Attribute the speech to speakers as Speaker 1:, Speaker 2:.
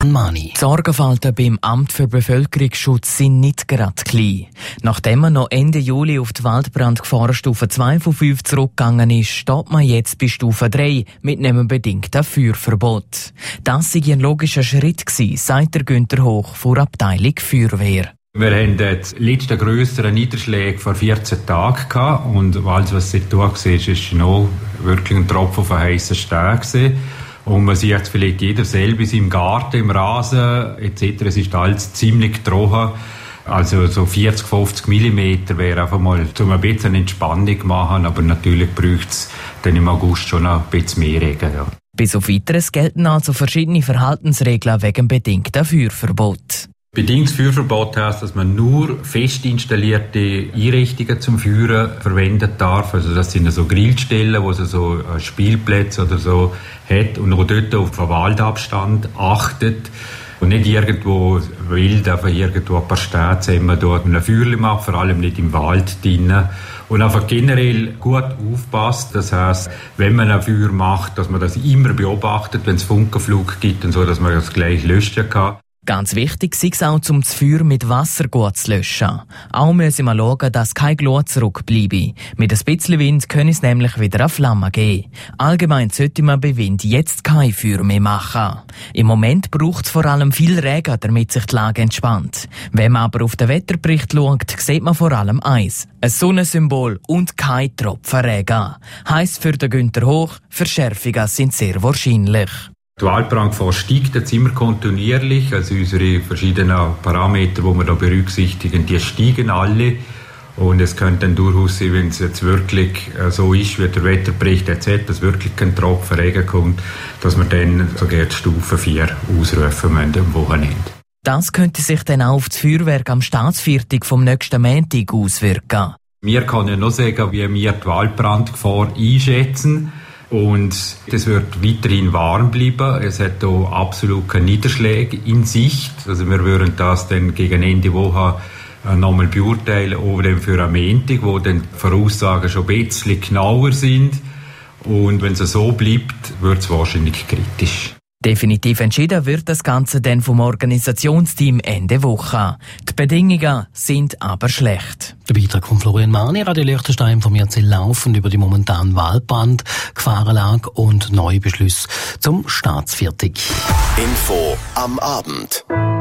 Speaker 1: Florian Mani.
Speaker 2: Die Sorgenfalten beim Amt für Bevölkerungsschutz sind nicht gerade klein. Nachdem man noch Ende Juli auf die Waldbrandgefahrenstufe 2 von 5 zurückgegangen ist, steht man jetzt bei Stufe 3 mit einem bedingten Feuerverbot. Das sei ein logischer Schritt gewesen, sagt der Günther Hoch von der Abteilung Feuerwehr.
Speaker 3: Wir haben die letzten grösseren Niederschläge vor 14 Tagen gehabt und alles, was seitdem war, ist noch wirklich ein Tropfen auf einen heissen Stein gewesen. Und man sieht jetzt vielleicht jeder selber in seinem Garten, im Rasen etc. Es ist alles ziemlich trocken. Also so 40-50 mm wäre einfach mal, um ein bisschen eine Entspannung machen, aber natürlich braucht es dann im August schon ein bisschen mehr Regen. Ja.
Speaker 2: Bis auf Weiteres gelten also verschiedene Verhaltensregeln wegen bedingten Feuerverbot.
Speaker 3: Bedingtes Feuerverbot heisst, dass man nur fest installierte Einrichtungen zum Feuern verwenden darf. Also das sind so Grillstellen, wo es so Spielplätze oder so hat und auch dort auf den Waldabstand achtet. Und nicht irgendwo wild, einfach irgendwo ein paar Städte zusammen dort ein Feuerli macht, vor allem nicht im Wald drinnen. Und einfach generell gut aufpasst. Das heisst, wenn man ein Feuer macht, dass man das immer beobachtet, wenn es Funkenflug gibt und so, dass man das gleich löschen kann.
Speaker 2: Ganz wichtig ist es auch, um das Feuer mit Wasser gut zu löschen. Auch müssen wir schauen, dass kein Glut zurückbleibe. Mit ein bisschen Wind können es nämlich wieder eine Flamme geben. Allgemein sollte man bei Wind jetzt kein Feuer mehr machen. Im Moment braucht es vor allem viel Regen, damit sich die Lage entspannt. Wenn man aber auf den Wetterbericht schaut, sieht man vor allem eins: ein Sonnensymbol und kein Tropfen Regen. Heisst für den Günther Hoch, Verschärfungen sind sehr wahrscheinlich.
Speaker 3: Die Waldbrandgefahr steigt jetzt immer kontinuierlich, also unsere verschiedenen Parameter, die wir da berücksichtigen, die steigen alle. Und es könnte dann durchaus sein, wenn es jetzt wirklich so ist, wie der Wetterbericht erzählt, dass wirklich kein Tropfen Regen kommt, dass wir dann sogar die Stufe 4 ausrufen müssen am Wochenende.
Speaker 2: Das könnte sich dann auch auf das Feuerwerk am Staatsviertag vom nächsten Montag auswirken.
Speaker 3: Wir können ja noch sagen, wie wir die Waldbrandgefahr einschätzen. Und es wird weiterhin warm bleiben. Es hat hier absolut keine Niederschläge in Sicht. Also wir würden das dann gegen Ende Woche nochmal beurteilen, auch dann für am Montag, wo dann die Voraussagen schon ein bisschen genauer sind. Und wenn es so bleibt, wird es wahrscheinlich kritisch.
Speaker 2: Definitiv entschieden wird das Ganze dann vom Organisationsteam Ende Woche. Die Bedingungen sind aber schlecht.
Speaker 1: Der Beitrag von Florian Mani, Radio Liechtenstein, informiert Sie laufend über die momentanen Waldbrand, Gefahrenlage und neue Beschlüsse zum Staatsviertag.
Speaker 4: Info am Abend.